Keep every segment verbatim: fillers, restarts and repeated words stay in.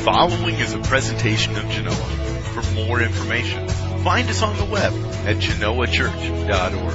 following is a presentation of Genoa. For more information, find us on the web at genoa church dot org.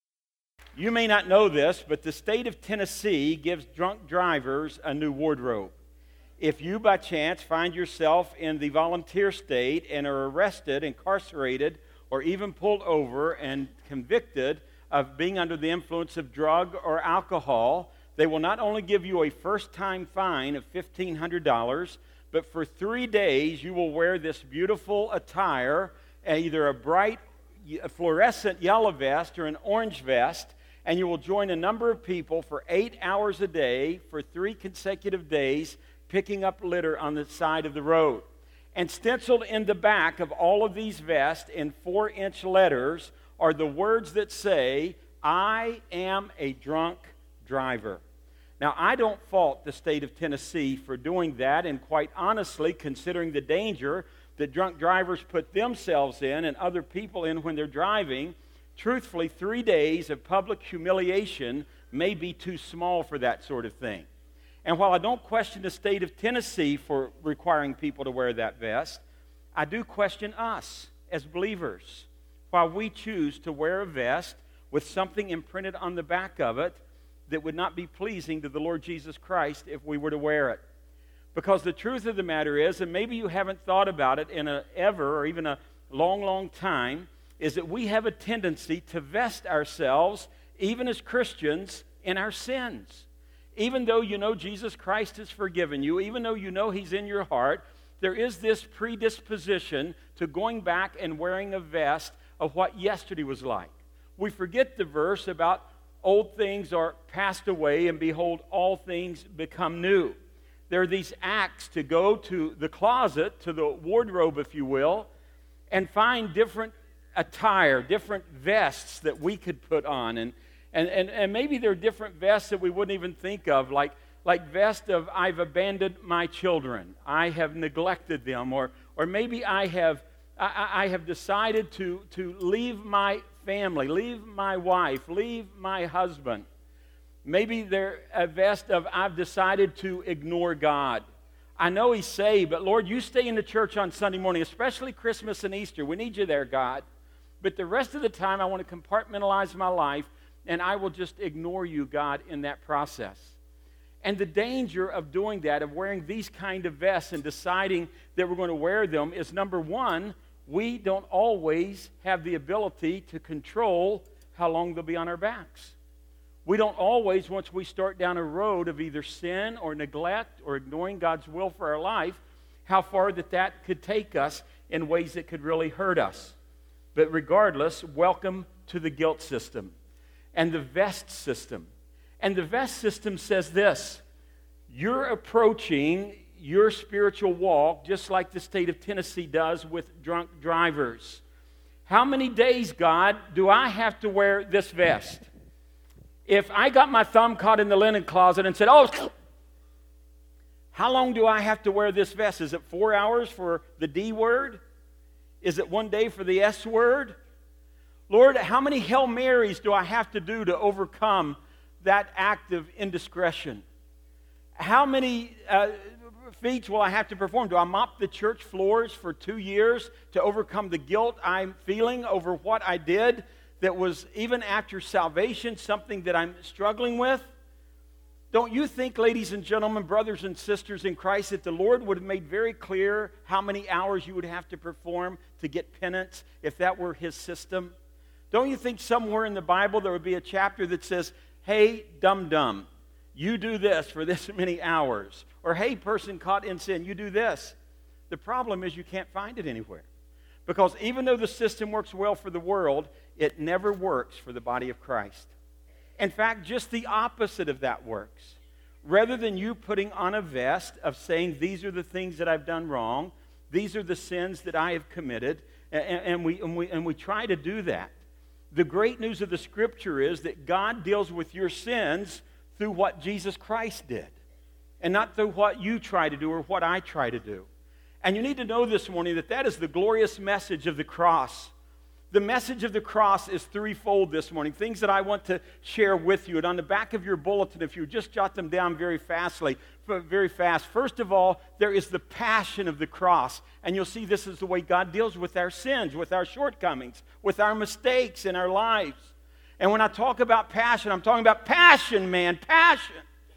You may not know this, but the state of Tennessee gives drunk drivers a new wardrobe. If you, by chance, find yourself in the volunteer state and are arrested, incarcerated, or even pulled over and convicted of being under the influence of drug or alcohol, they will not only give you a first-time fine of fifteen hundred dollars, but for three days you will wear this beautiful attire, either a bright fluorescent yellow vest or an orange vest, and you will join a number of people for eight hours a day for three consecutive days, picking up litter on the side of the road. And stenciled in the back of all of these vests in four-inch letters are the words that say, "I am a drunk driver." Now, I don't fault the state of Tennessee for doing that, and quite honestly, considering the danger that drunk drivers put themselves in and other people in when they're driving, truthfully, three days of public humiliation may be too small for that sort of thing. And while I don't question the state of Tennessee for requiring people to wear that vest, I do question us as believers while we choose to wear a vest with something imprinted on the back of it that would not be pleasing to the Lord Jesus Christ if we were to wear it. Because the truth of the matter is, and maybe you haven't thought about it in a ever or even a long, long time, is that we have a tendency to vest ourselves, even as Christians, in our sins. Even though you know Jesus Christ has forgiven you, even though you know He's in your heart, there is this predisposition to going back and wearing a vest of what yesterday was like. We forget the verse about old things are passed away, and behold, all things become new. There are these acts to go to the closet, to the wardrobe, if you will, and find different attire, different vests that we could put on. And, and, and, and maybe there are different vests that we wouldn't even think of, like, like vest of, "I've abandoned my children, I have neglected them," or, or maybe I have, I, I have decided to, to leave my family, leave my wife, leave my husband. Maybe they're a vest of, "I've decided to ignore God. I know He's saved, but Lord, you stay in the church on Sunday morning, especially Christmas and Easter. We need you there, God. But the rest of the time, I want to compartmentalize my life, and I will just ignore you, God, in that process." And the danger of doing that, of wearing these kind of vests and deciding that we're going to wear them, is number one, we don't always have the ability to control how long they'll be on our backs. We don't always, once we start down a road of either sin or neglect or ignoring God's will for our life, how far that that could take us in ways that could really hurt us. But regardless, welcome to the guilt system and the vest system. And the vest system says this: you're approaching your spiritual walk just like the state of Tennessee does with drunk drivers. How many days, God, do I have to wear this vest? If I got my thumb caught in the linen closet and said, "Oh, how long do I have to wear this vest? Is it four hours for the D word? Is it one day for the S word? Lord, how many Hail Marys do I have to do to overcome that act of indiscretion? How many uh, feats will I have to perform? Do I mop the church floors for two years to overcome the guilt I'm feeling over what I did that was, even after salvation, something that I'm struggling with?" Don't you think, ladies and gentlemen, brothers and sisters in Christ, that the Lord would have made very clear how many hours you would have to perform to get penance if that were His system? Don't you think somewhere in the Bible there would be a chapter that says, "Hey, dum-dum, you do this for this many hours," or "Hey, person caught in sin, you do this"? The problem is you can't find it anywhere. Because even though the system works well for the world, it never works for the body of Christ. In fact, just the opposite of that works. Rather than you putting on a vest of saying, "These are the things that I've done wrong, these are the sins that I have committed," and, and, we, and, we, and we try to do that. The great news of the Scripture is that God deals with your sins through what Jesus Christ did, and not through what you try to do or what I try to do. And you need to know this morning that that is the glorious message of the cross. The message of the cross is threefold this morning, things that I want to share with you. And on the back of your bulletin, if you just jot them down very fastly, very fast. First of all, there is the passion of the cross. And you'll see this is the way God deals with our sins, with our shortcomings, with our mistakes in our lives. And when I talk about passion, I'm talking about passion, man, passion.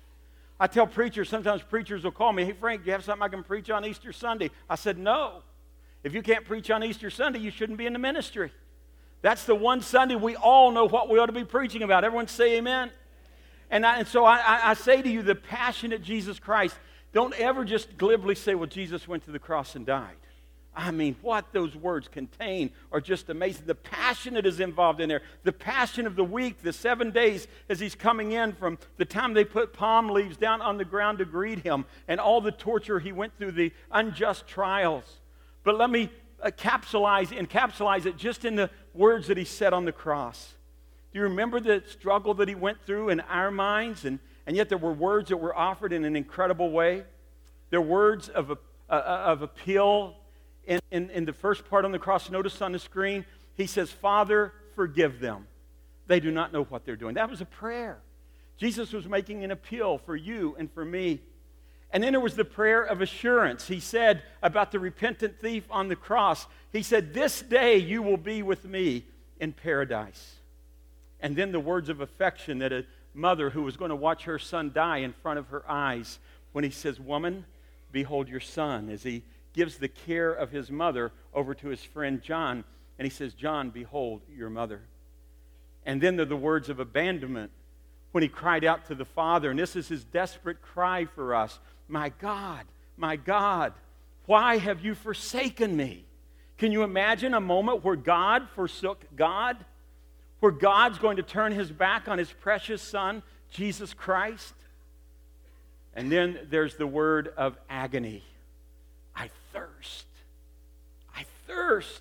I tell preachers, sometimes preachers will call me, hey, Frank, do you have something I can preach on Easter Sunday? I said, no. If you can't preach on Easter Sunday, you shouldn't be in the ministry. That's the one Sunday we all know what we ought to be preaching about. Everyone say amen. And, I, and so I, I, I say to you, the passionate Jesus Christ, don't ever just glibly say, well, Jesus went to the cross and died. I mean, what those words contain are just amazing. The passion that is involved in there, the passion of the week, the seven days as he's coming in from the time they put palm leaves down on the ground to greet him, and all the torture he went through, the unjust trials. But let me uh, capsulize, encapsulize it just in the words that he said on the cross. Do you remember the struggle that he went through in our minds? And, and yet there were words that were offered in an incredible way. There were words of, a, uh, of appeal in, in, in the first part on the cross. Notice on the screen, he says, Father, forgive them. They do not know what they're doing. That was a prayer. Jesus was making an appeal for you and for me. And then there was the prayer of assurance. He said about the repentant thief on the cross, he said, this day you will be with me in paradise. And then the words of affection that a mother who was going to watch her son die in front of her eyes when he says, woman, behold your son, as he gives the care of his mother over to his friend John. And he says, John, behold your mother. And then there are the words of abandonment when he cried out to the Father. And this is his desperate cry for us. My God, my God, why have you forsaken me? Can you imagine a moment where God forsook God? Where God's going to turn his back on his precious Son, Jesus Christ? And then there's the word of agony. I thirst. I thirst.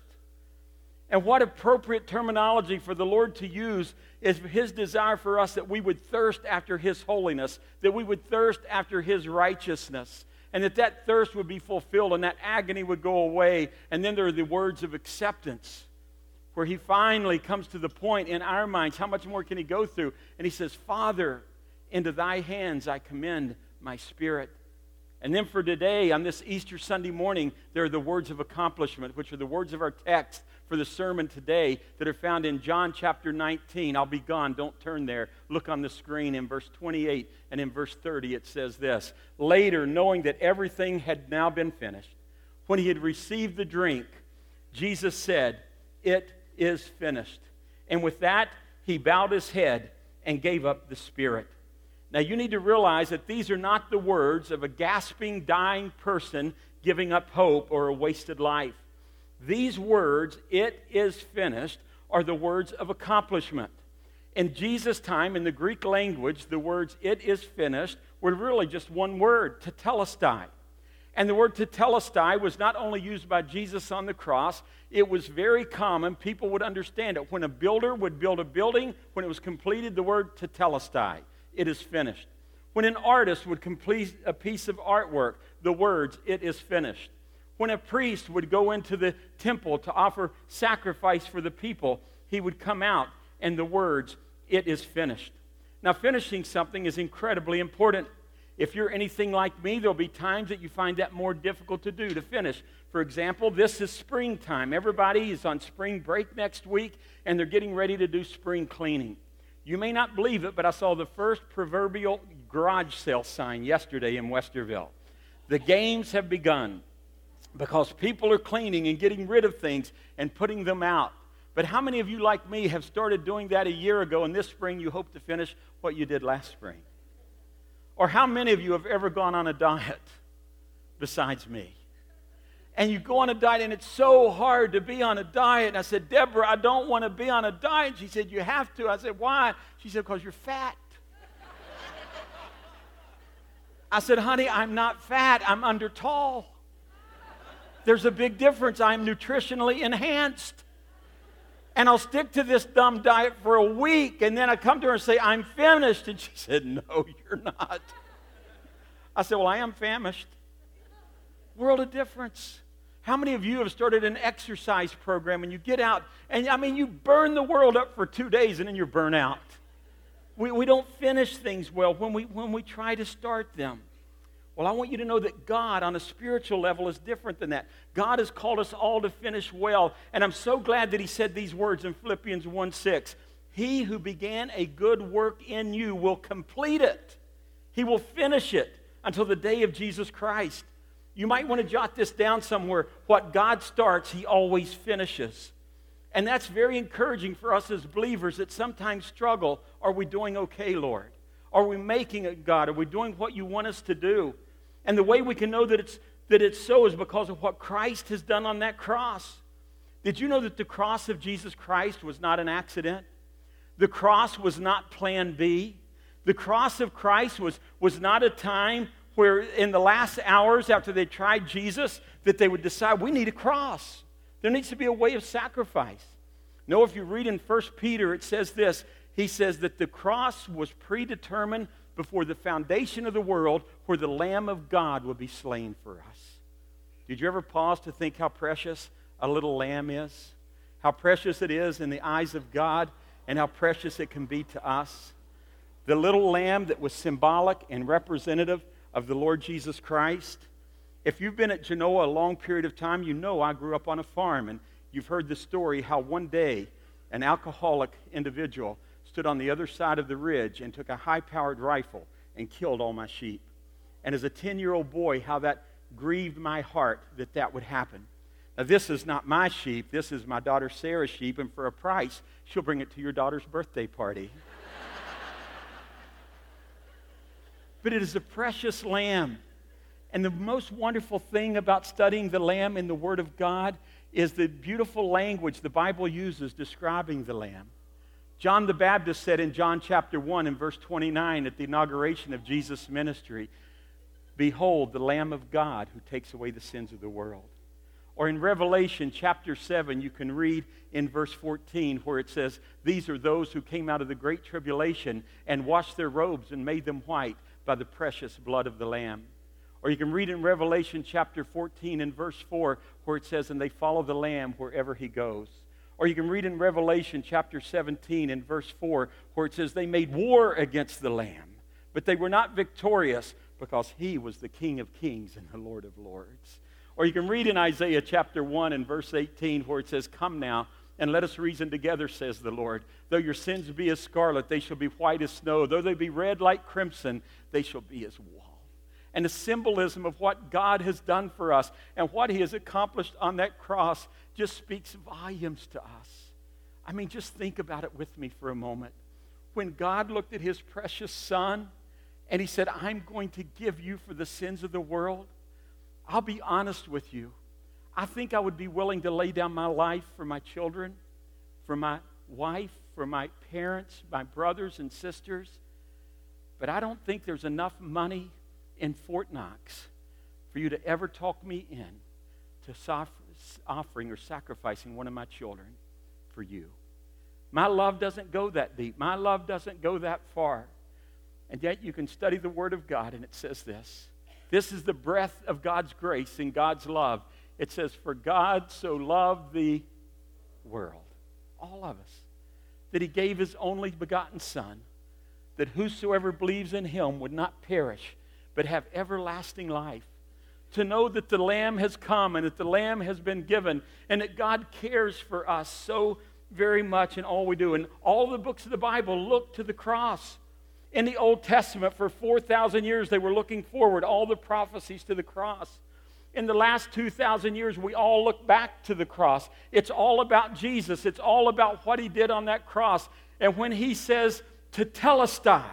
And what appropriate terminology for the Lord to use is his desire for us that we would thirst after his holiness, that we would thirst after his righteousness, and that that thirst would be fulfilled and that agony would go away. And then there are the words of acceptance, where he finally comes to the point in our minds, how much more can he go through? And he says, Father, into thy hands I commend my spirit. And then for today, on this Easter Sunday morning, there are the words of accomplishment, which are the words of our text for the sermon today that are found in John chapter nineteen. I'll be gone. Don't turn there. Look on the screen in verse twenty-eight and in verse thirty. It says this. Later, knowing that everything had now been finished, when he had received the drink, Jesus said, it is finished. And with that, he bowed his head and gave up the spirit. Now, you need to realize that these are not the words of a gasping, dying person giving up hope or a wasted life. These words, it is finished, are the words of accomplishment. In Jesus' time, in the Greek language, the words, it is finished, were really just one word, tetelestai. And the word tetelestai was not only used by Jesus on the cross, it was very common. People would understand it. When a builder would build a building, when it was completed, the word tetelestai. It is finished. When an artist would complete a piece of artwork, the words, it is finished. When a priest would go into the temple to offer sacrifice for the people, he would come out and the words, it is finished. Now, finishing something is incredibly important. If you're anything like me, there'll be times that you find that more difficult to do, to finish. For example, this is springtime. Everybody is on spring break next week, and they're getting ready to do spring cleaning. You may not believe it, but I saw the first proverbial garage sale sign yesterday in Westerville. The games have begun because people are cleaning and getting rid of things and putting them out. But how many of you, like me, have started doing that a year ago, and this spring you hope to finish what you did last spring? Or how many of you have ever gone on a diet besides me? And you go on a diet, and it's so hard to be on a diet. And I said, Deborah, I don't want to be on a diet. She said, you have to. I said, why? She said, because you're fat. I said, honey, I'm not fat. I'm under tall. There's a big difference. I'm nutritionally enhanced. And I'll stick to this dumb diet for a week, and then I come to her and say, I'm famished. And she said, no, you're not. I said, well, I am famished. World of difference. How many of you have started an exercise program and you get out and, I mean, you burn the world up for two days and then you're burnt out? We, we don't finish things well when we, when we try to start them. Well, I want you to know that God on a spiritual level is different than that. God has called us all to finish well. And I'm so glad that he said these words in Philippians one six. He who began a good work in you will complete it. He will finish it until the day of Jesus Christ. You might want to jot this down somewhere. What God starts, he always finishes. And that's very encouraging for us as believers that sometimes struggle. Are we doing okay, Lord? Are we making it, God? Are we doing what you want us to do? And the way we can know that it's, that it's so is because of what Christ has done on that cross. Did you know that the cross of Jesus Christ was not an accident? The cross was not plan B. The cross of Christ was, was not a time where in the last hours after they tried Jesus, that they would decide, we need a cross. There needs to be a way of sacrifice. No, if you read in First Peter, it says this. He says that the cross was predetermined before the foundation of the world where the Lamb of God would be slain for us. Did you ever pause to think how precious a little lamb is? How precious it is in the eyes of God and how precious it can be to us? The little lamb that was symbolic and representative of the Lord Jesus Christ. If you've been at Genoa a long period of time, you know I grew up on a farm, and you've heard the story how one day an alcoholic individual stood on the other side of the ridge and took a high-powered rifle and killed all my sheep. And as a ten-year-old boy, how that grieved my heart that that would happen. Now, this is not my sheep. This is my daughter Sarah's sheep, and for a price, she'll bring it to your daughter's birthday party. But it is a precious lamb. And the most wonderful thing about studying the lamb in the Word of God is the beautiful language the Bible uses describing the lamb. John the Baptist said in John chapter one and verse twenty-nine at the inauguration of Jesus' ministry, "Behold, the Lamb of God who takes away the sins of the world." Or in Revelation chapter seven, you can read in verse fourteen where it says, "These are those who came out of the great tribulation and washed their robes and made them white by the precious blood of the Lamb." Or you can read in Revelation chapter fourteen and verse four where it says, "And they follow the Lamb wherever he goes." Or you can read in Revelation chapter seventeen and verse four where it says, "They made war against the Lamb, but they were not victorious because he was the King of kings and the Lord of lords." Or you can read in Isaiah chapter one and verse eighteen where it says, "Come now, and let us reason together, says the Lord. Though your sins be as scarlet, they shall be white as snow. Though they be red like crimson, they shall be as wool." And the symbolism of what God has done for us and what he has accomplished on that cross just speaks volumes to us. I mean, just think about it with me for a moment. When God looked at his precious Son and he said, "I'm going to give you for the sins of the world," I'll be honest with you. I think I would be willing to lay down my life for my children, for my wife, for my parents, my brothers and sisters. But I don't think there's enough money in Fort Knox for you to ever talk me in to sof- offering or sacrificing one of my children for you. My love doesn't go that deep. My love doesn't go that far. And yet you can study the Word of God and it says this. This is the breath of God's grace and God's love. It says, "For God so loved the world," all of us, "that he gave his only begotten Son, that whosoever believes in him would not perish, but have everlasting life." To know that the Lamb has come and that the Lamb has been given and that God cares for us so very much in all we do. And all the books of the Bible look to the cross. In the Old Testament, for four thousand years, they were looking forward, all the prophecies to the cross. In the last two thousand years, we all look back to the cross. It's all about Jesus. It's all about what he did on that cross. And when he says, "Tetelestai,"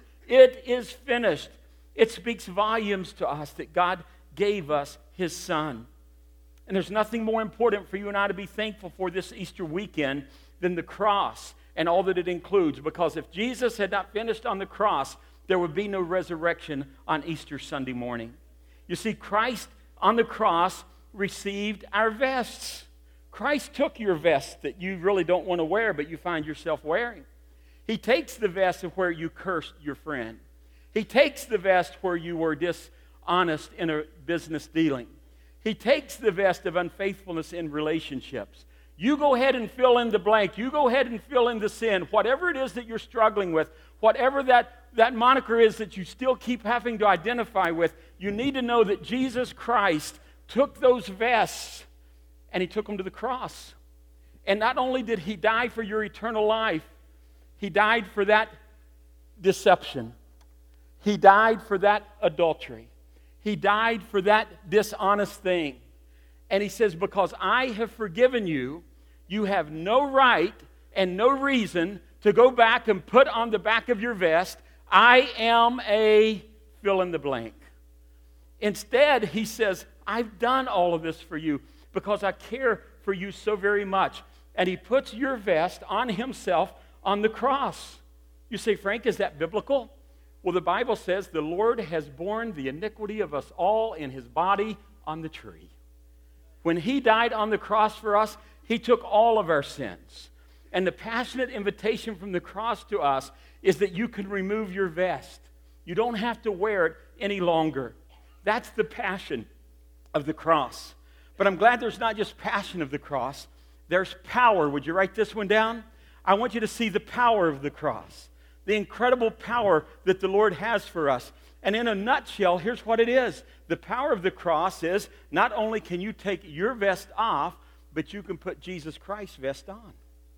it is finished, it speaks volumes to us that God gave us his Son. And there's nothing more important for you and I to be thankful for this Easter weekend than the cross and all that it includes. Because if Jesus had not finished on the cross, there would be no resurrection on Easter Sunday morning. You see, Christ on the cross received our vests. Christ took your vest that you really don't want to wear, but you find yourself wearing. He takes the vest of where you cursed your friend. He takes the vest where you were dishonest in a business dealing. He takes the vest of unfaithfulness in relationships. You go ahead and fill in the blank. You go ahead and fill in the sin. Whatever it is that you're struggling with, whatever that, that moniker is that you still keep having to identify with, you need to know that Jesus Christ took those vests and he took them to the cross. And not only did he die for your eternal life, he died for that deception. He died for that adultery. He died for that dishonest thing. And he says, because I have forgiven you, you have no right and no reason to go back and put on the back of your vest, I am a fill in the blank. Instead, he says, I've done all of this for you because I care for you so very much. And he puts your vest on himself on the cross. You say, Frank, is that biblical? Well, the Bible says the Lord has borne the iniquity of us all in his body on the tree. When he died on the cross for us, he took all of our sins. And the passionate invitation from the cross to us is that you can remove your vest. You don't have to wear it any longer. That's the passion of the cross. But I'm glad there's not just passion of the cross. There's power. Would you write this one down? I want you to see the power of the cross. The incredible power that the Lord has for us. And in a nutshell, here's what it is. The power of the cross is not only can you take your vest off, but you can put Jesus Christ's vest on.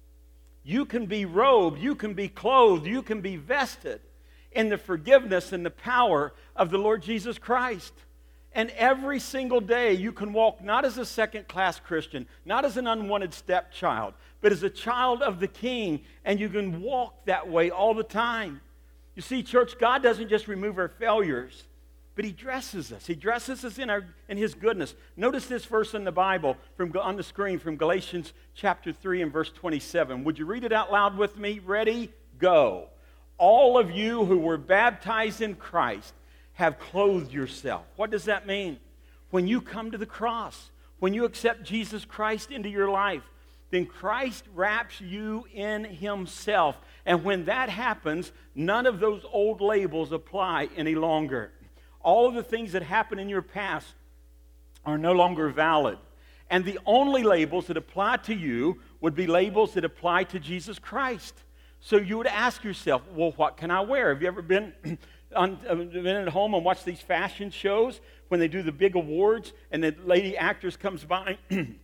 You can be robed, you can be clothed, you can be vested in the forgiveness and the power of the Lord Jesus Christ. And every single day you can walk not as a second-class Christian, not as an unwanted stepchild, but as a child of the King, and you can walk that way all the time. You see, church, God doesn't just remove our failures, but he dresses us. He dresses us in, our, in his goodness. Notice this verse in the Bible from, on the screen from Galatians chapter three and verse twenty-seven. Would you read it out loud with me? Ready? Go. All of you who were baptized in Christ have clothed yourself. What does that mean? When you come to the cross, when you accept Jesus Christ into your life, then Christ wraps you in himself. And when that happens, none of those old labels apply any longer. All of the things that happened in your past are no longer valid. And the only labels that apply to you would be labels that apply to Jesus Christ. So you would ask yourself, well, what can I wear? Have you ever been, on, been at home and watched these fashion shows when they do the big awards and the lady actress comes by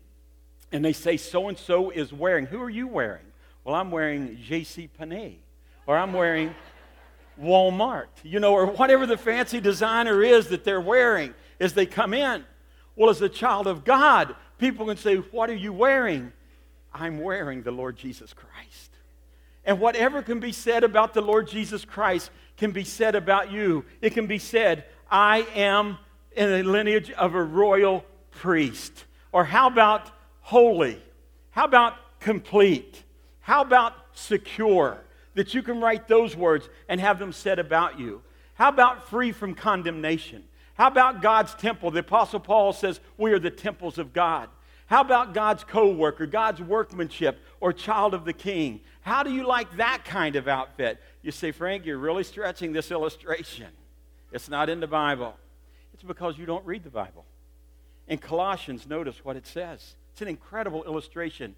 and they say so-and-so is wearing? Who are you wearing? Well, I'm wearing J C Penney, or I'm wearing Walmart, you know, or whatever the fancy designer is that they're wearing as they come in. Well, as a child of God, people can say, what are you wearing? I'm wearing the Lord Jesus Christ. And whatever can be said about the Lord Jesus Christ can be said about you. It can be said, I am in the lineage of a royal priest. Or how about holy? How about complete? How about secure? That you can write those words and have them said about you. How about free from condemnation? How about God's temple? The Apostle Paul says we are the temples of God. How about God's co-worker, God's workmanship, or child of the King? How do you like that kind of outfit? You say, Frank, you're really stretching this illustration. It's not in the Bible. It's because you don't read the Bible. In Colossians, notice what it says. It's an incredible illustration.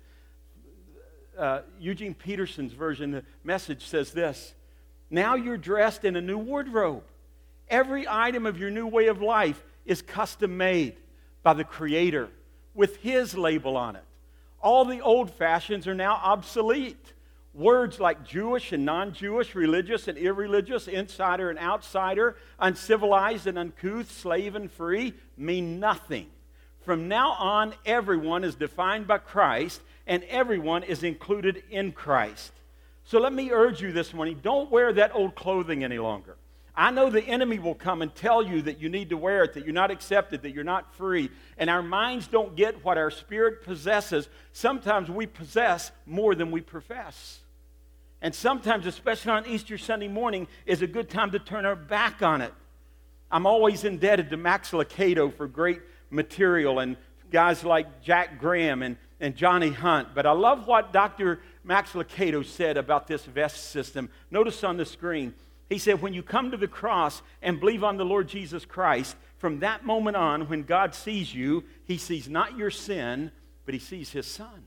Uh, Eugene Peterson's version, the Message, says this. Now you're dressed in a new wardrobe. Every item of your new way of life is custom made by the Creator with His label on it. All the old fashions are now obsolete. Words like Jewish and non-Jewish, religious and irreligious, insider and outsider, uncivilized and uncouth, slave and free mean nothing. From now on, everyone is defined by Christ, and everyone is included in Christ. So let me urge you this morning, don't wear that old clothing any longer. I know the enemy will come and tell you that you need to wear it, that you're not accepted, that you're not free. And our minds don't get what our spirit possesses. Sometimes we possess more than we profess. And sometimes, especially on Easter Sunday morning, is a good time to turn our back on it. I'm always indebted to Max Lucado for great material and guys like Jack Graham and, and Johnny Hunt. But I love what Doctor Max Lucado said about this vest system. Notice on the screen. He said, when you come to the cross and believe on the Lord Jesus Christ, from that moment on, when God sees you, he sees not your sin, but he sees his Son.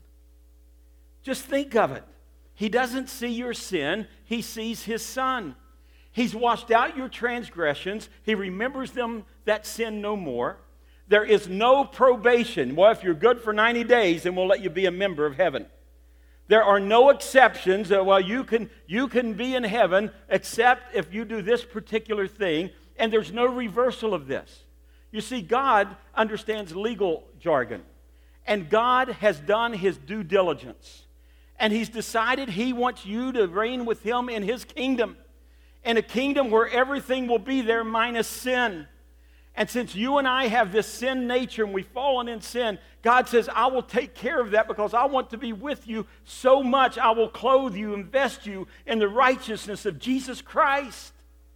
Just think of it. He doesn't see your sin, he sees his Son. He's washed out your transgressions. He remembers them, that sin no more. There is no probation. Well, if you're good for ninety days, then we'll let you be a member of heaven. There are no exceptions. Uh, well, you can, you can be in heaven except if you do this particular thing, and there's no reversal of this. You see, God understands legal jargon, and God has done his due diligence, and he's decided he wants you to reign with him in his kingdom, in a kingdom where everything will be there minus sin. And since you and I have this sin nature and we've fallen in sin, God says, I will take care of that because I want to be with you so much. I will clothe you, invest you in the righteousness of Jesus Christ.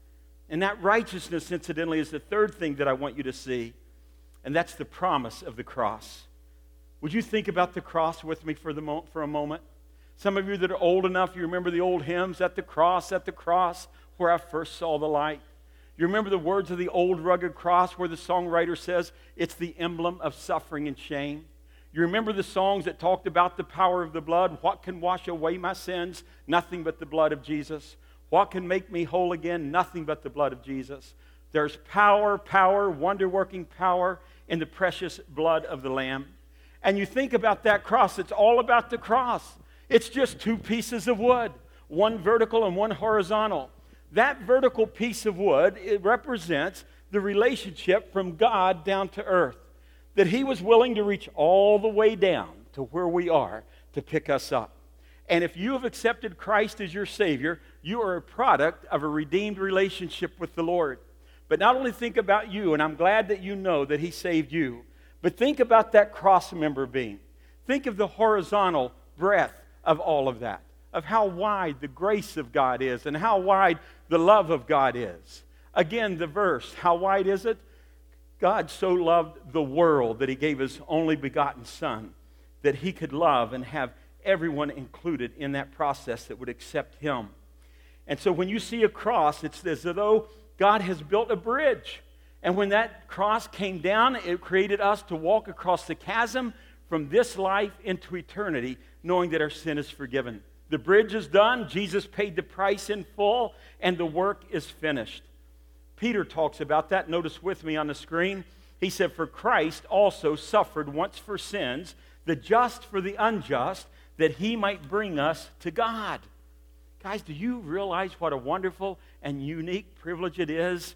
And that righteousness, incidentally, is the third thing that I want you to see, and that's the promise of the cross. Would you think about the cross with me for, the mo- for a moment? Some of you that are old enough, you remember the old hymns, at the cross, at the cross, where I first saw the light. You remember the words of the old rugged cross where the songwriter says it's the emblem of suffering and shame. You remember the songs that talked about the power of the blood. What can wash away my sins? Nothing but the blood of Jesus. What can make me whole again? Nothing but the blood of Jesus. There's power, power, wonder-working power in the precious blood of the Lamb. And you think about that cross, it's all about the cross. It's just two pieces of wood, one vertical and one horizontal. That vertical piece of wood, it represents the relationship from God down to earth. That he was willing to reach all the way down to where we are to pick us up. And if you have accepted Christ as your Savior, you are a product of a redeemed relationship with the Lord. But not only think about you, and I'm glad that you know that he saved you, but think about that cross member being. Think of the horizontal breadth of all of that, of how wide the grace of God is and how wide the love of God is. Again, the verse, how wide is it? God so loved the world that he gave his only begotten Son, that he could love and have everyone included in that process that would accept him. And so when you see a cross, it's as though God has built a bridge. And when that cross came down, it created us to walk across the chasm from this life into eternity, knowing that our sin is forgiven. The bridge is done, Jesus paid the price in full, and the work is finished. Peter talks about that. Notice with me on the screen. He said, for Christ also suffered once for sins, the just for the unjust, that he might bring us to God. Guys, do you realize what a wonderful and unique privilege it is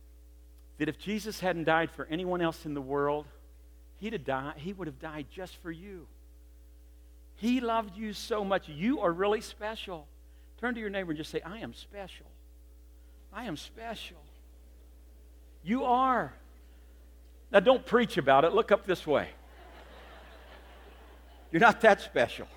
that if Jesus hadn't died for anyone else in the world, he'd have died, he would have died just for you. He loved you so much. You are really special. Turn to your neighbor and just say, I am special. I am special. You are. Now, don't preach about it. Look up this way. You're not that special.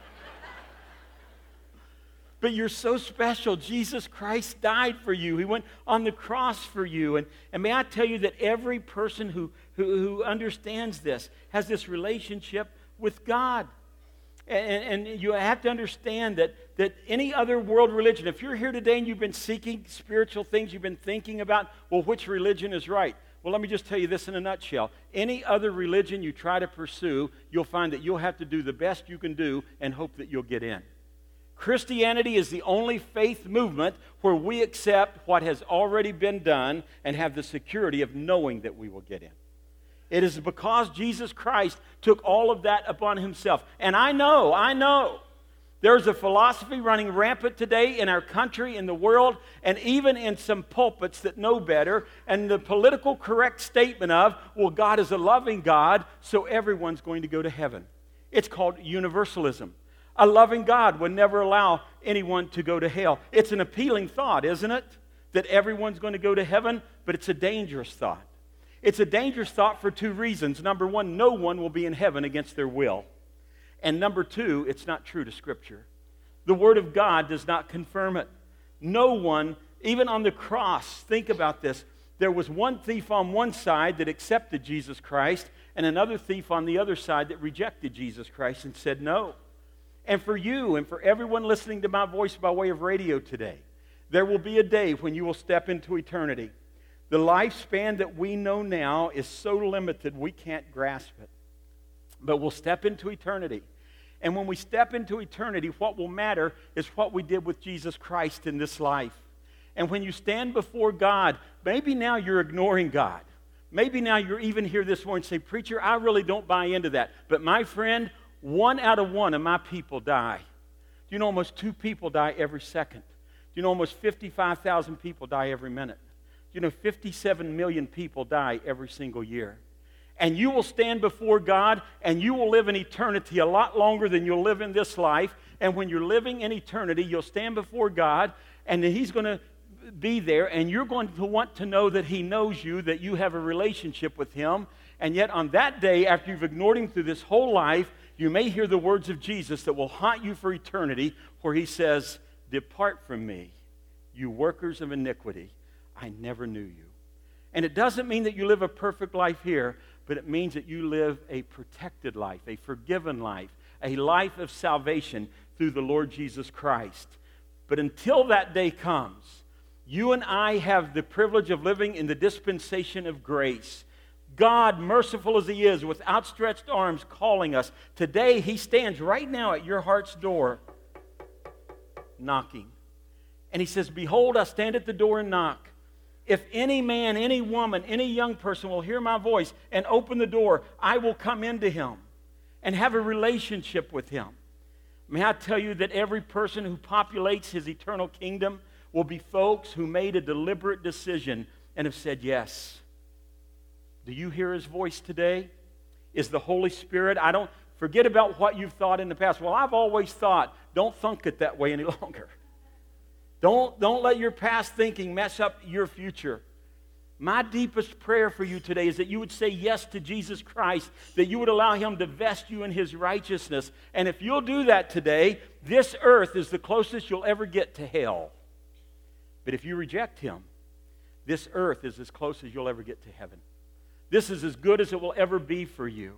But you're so special. Jesus Christ died for you. He went on the cross for you. And, and may I tell you that every person who, who, who understands this has this relationship with God. And, and you have to understand that, that any other world religion, if you're here today and you've been seeking spiritual things, you've been thinking about, well, which religion is right? Well, let me just tell you this in a nutshell. Any other religion you try to pursue, you'll find that you'll have to do the best you can do and hope that you'll get in. Christianity is the only faith movement where we accept what has already been done and have the security of knowing that we will get in. It is because Jesus Christ took all of that upon himself. And I know, I know, there's a philosophy running rampant today in our country, in the world, and even in some pulpits that know better, and the political correct statement of, well, God is a loving God, so everyone's going to go to heaven. It's called universalism. A loving God would never allow anyone to go to hell. It's an appealing thought, isn't it? That everyone's going to go to heaven, but it's a dangerous thought. It's a dangerous thought for two reasons. Number one, no one will be in heaven against their will. And number two, it's not true to Scripture. The Word of God does not confirm it. No one, even on the cross, think about this. There was one thief on one side that accepted Jesus Christ, and another thief on the other side that rejected Jesus Christ and said no. And for you and for everyone listening to my voice by way of radio today, there will be a day when you will step into eternity. The lifespan that we know now is so limited we can't grasp it. But we'll step into eternity. And when we step into eternity, what will matter is what we did with Jesus Christ in this life. And when you stand before God, maybe now you're ignoring God. Maybe now you're even here this morning and say, preacher, I really don't buy into that. But my friend, one out of one of my people die. Do you know almost two people die every second? Do you know almost fifty-five thousand people die every minute? Do you know fifty-seven million people die every single year? And you will stand before God and you will live in eternity a lot longer than you'll live in this life. And when you're living in eternity, you'll stand before God and He's going to be there, and you're going to want to know that He knows you, that you have a relationship with Him. And yet on that day, after you've ignored Him through this whole life, you may hear the words of Jesus that will haunt you for eternity, where He says, depart from me, you workers of iniquity. I never knew you. And it doesn't mean that you live a perfect life here, but it means that you live a protected life, a forgiven life, a life of salvation through the Lord Jesus Christ. But until that day comes, you and I have the privilege of living in the dispensation of grace. God, merciful as He is, with outstretched arms calling us. Today, He stands right now at your heart's door, knocking. And He says, behold, I stand at the door and knock. If any man, any woman, any young person will hear my voice and open the door, I will come into him and have a relationship with him. May I tell you that every person who populates His eternal kingdom will be folks who made a deliberate decision and have said yes. Do you hear His voice today? Is the Holy Spirit, I don't, forget about what you've thought in the past. Well, I've always thought, don't think it that way any longer. Don't, don't let your past thinking mess up your future. My deepest prayer for you today is that you would say yes to Jesus Christ, that you would allow Him to vest you in His righteousness. And if you'll do that today, this earth is the closest you'll ever get to hell. But if you reject Him, this earth is as close as you'll ever get to heaven. This is as good as it will ever be for you.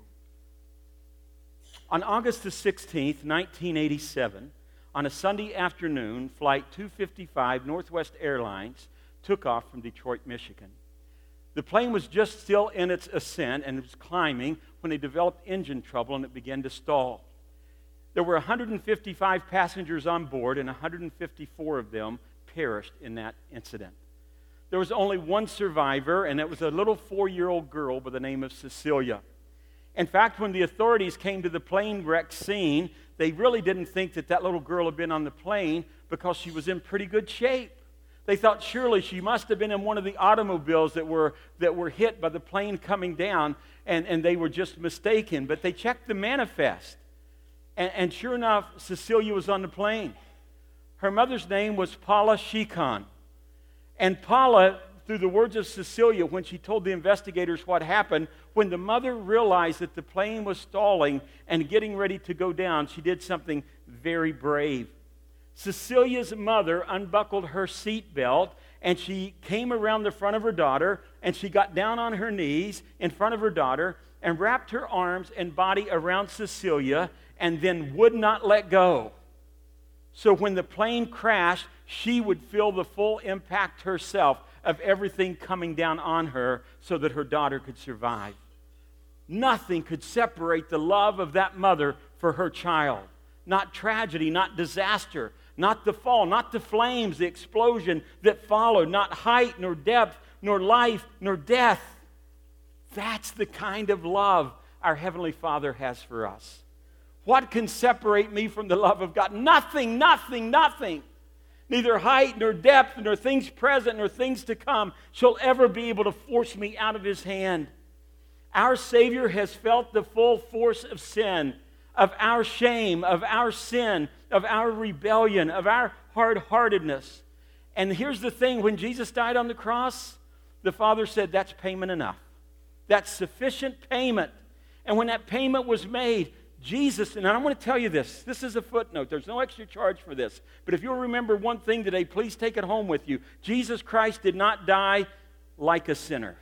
On August the sixteenth, nineteen eighty-seven, on a Sunday afternoon, Flight two fifty-five, Northwest Airlines, took off from Detroit, Michigan. The plane was just still in its ascent and it was climbing when they developed engine trouble and it began to stall. There were one hundred fifty-five passengers on board and one hundred fifty-four of them perished in that incident. There was only one survivor, and it was a little four-year-old girl by the name of Cecilia. In fact, when the authorities came to the plane wreck scene, they really didn't think that that little girl had been on the plane because she was in pretty good shape. They thought surely she must have been in one of the automobiles that were, that were hit by the plane coming down, and, and they were just mistaken. But they checked the manifest, and, and sure enough, Cecilia was on the plane. Her mother's name was Paula Shikon. And Paula, through the words of Cecilia, when she told the investigators what happened, when the mother realized that the plane was stalling and getting ready to go down, she did something very brave. Cecilia's mother unbuckled her seatbelt, and she came around the front of her daughter, and she got down on her knees in front of her daughter and wrapped her arms and body around Cecilia and then would not let go. So when the plane crashed, she would feel the full impact herself of everything coming down on her so that her daughter could survive. Nothing could separate the love of that mother for her child. Not tragedy, not disaster, not the fall, not the flames, the explosion that followed, not height, nor depth, nor life, nor death. That's the kind of love our Heavenly Father has for us. What can separate me from the love of God? Nothing, nothing, nothing. Neither height, nor depth, nor things present, nor things to come shall ever be able to force me out of His hand. Our Savior has felt the full force of sin, of our shame, of our sin, of our rebellion, of our hard-heartedness. And here's the thing, when Jesus died on the cross, the Father said, that's payment enough. That's sufficient payment. And when that payment was made, Jesus, and I want to tell you this, this is a footnote, there's no extra charge for this, but if you'll remember one thing today, please take it home with you. Jesus Christ did not die like a sinner.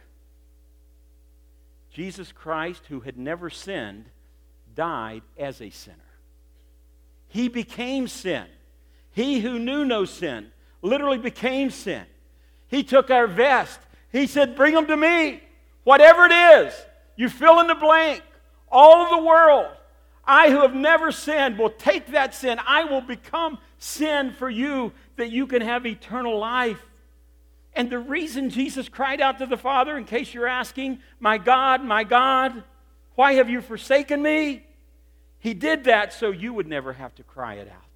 Jesus Christ, who had never sinned, died as a sinner. He became sin. He who knew no sin literally became sin. He took our vest He said, bring them to me. Whatever it is, you fill in the blank. All of the world, I who have never sinned will take that sin. I will become sin for you that you can have eternal life. And the reason Jesus cried out to the Father, in case you're asking, my God, my God, why have you forsaken me? He did that so you would never have to cry it out.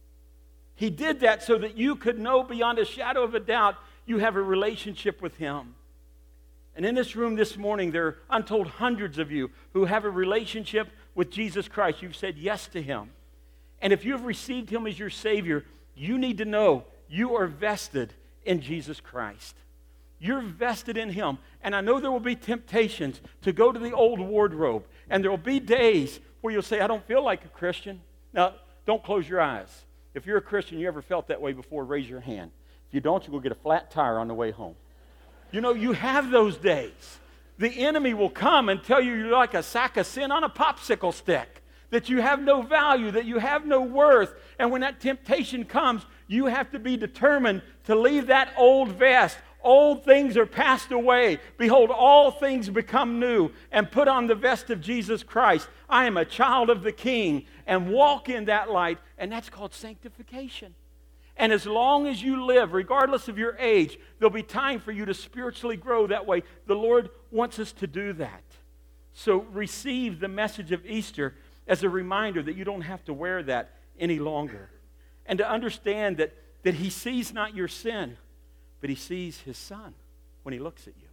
He did that so that you could know beyond a shadow of a doubt you have a relationship with Him. And in this room this morning, there are untold hundreds of you who have a relationship with Jesus Christ. You've said yes to Him. And if you have received Him as your Savior, you need to know you are vested in Jesus Christ. You're vested in Him. And I know there will be temptations to go to the old wardrobe. And there will be days where you'll say, I don't feel like a Christian. Now, don't close your eyes. If you're a Christian, you ever felt that way before, raise your hand. If you don't, you will get a flat tire on the way home. You know, you have those days. The enemy will come and tell you you're like a sack of sin on a popsicle stick, that you have no value, that you have no worth. And when that temptation comes, you have to be determined to leave that old vest. Old things are passed away. Behold, all things become new. And put on the vest of Jesus Christ. I am a child of the King. And walk in that light. And that's called sanctification. And as long as you live, regardless of your age, there'll be time for you to spiritually grow that way. The Lord wants us to do that. So receive the message of Easter as a reminder that you don't have to wear that any longer. And to understand that, that He sees not your sin, but He sees His Son when He looks at you.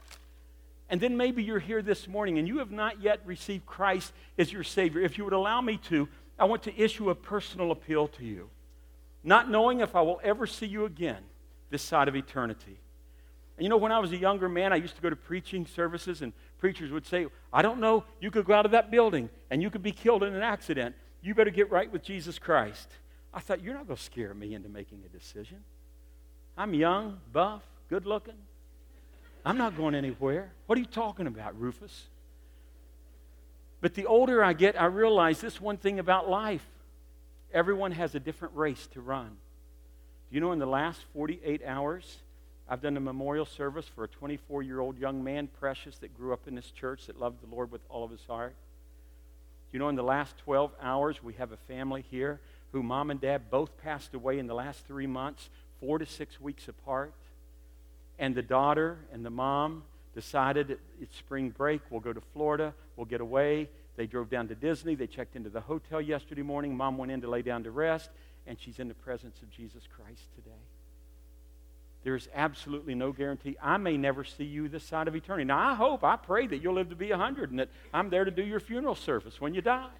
And then maybe you're here this morning and you have not yet received Christ as your Savior. If you would allow me to, I want to issue a personal appeal to you. Not knowing if I will ever see you again this side of eternity. And you know, when I was a younger man, I used to go to preaching services, and preachers would say, I don't know, you could go out of that building, and you could be killed in an accident. You better get right with Jesus Christ. I thought, you're not going to scare me into making a decision. I'm young, buff, good-looking. I'm not going anywhere. What are you talking about, Rufus? But the older I get, I realize this one thing about life. Everyone has a different race to run. Do you know in the last forty-eight hours, I've done a memorial service for a twenty-four-year-old young man, Precious, that grew up in this church that loved the Lord with all of his heart. Do you know in the last twelve hours, we have a family here who mom and dad both passed away in the last three months, four to six weeks apart. And the daughter and the mom decided it's spring break, we'll go to Florida, we'll get away. They drove down to Disney. They checked into the hotel yesterday morning. Mom went in to lay down to rest, and she's in the presence of Jesus Christ today. There is absolutely no guarantee. I may never see you this side of eternity. Now, I hope, I pray that you'll live to be one hundred and that I'm there to do your funeral service when you die.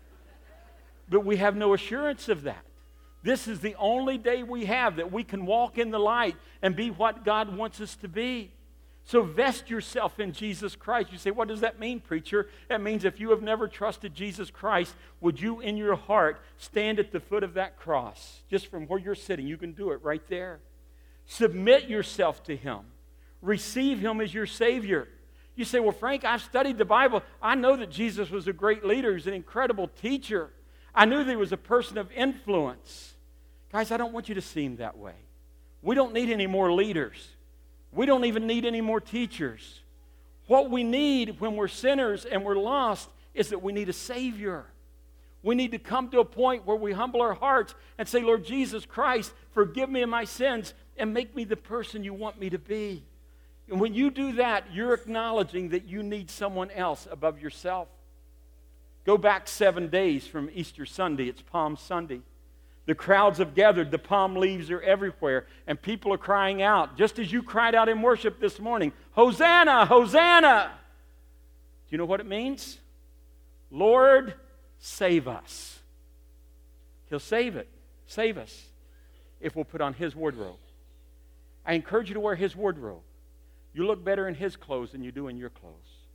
But we have no assurance of that. This is the only day we have that we can walk in the light and be what God wants us to be. So vest yourself in Jesus Christ. You say, what does that mean, preacher? That means if you have never trusted Jesus Christ, would you in your heart stand at the foot of that cross? Just from where you're sitting, you can do it right there. Submit yourself to Him. Receive Him as your Savior. You say, well, Frank, I've studied the Bible. I know that Jesus was a great leader. He was an incredible teacher. I knew that He was a person of influence. Guys, I don't want you to see Him that way. We don't need any more leaders. We don't even need any more teachers. What we need when we're sinners and we're lost is that we need a Savior. We need to come to a point where we humble our hearts and say, Lord Jesus Christ, forgive me of my sins and make me the person you want me to be. And when you do that, you're acknowledging that you need someone else above yourself. Go back seven days from Easter Sunday. It's Palm Sunday. The crowds have gathered. The palm leaves are everywhere. And people are crying out, just as you cried out in worship this morning, Hosanna, Hosanna. Do you know what it means? Lord, save us. He'll save it. Save us if we'll put on His wardrobe. I encourage you to wear His wardrobe. You look better in His clothes than you do in your clothes.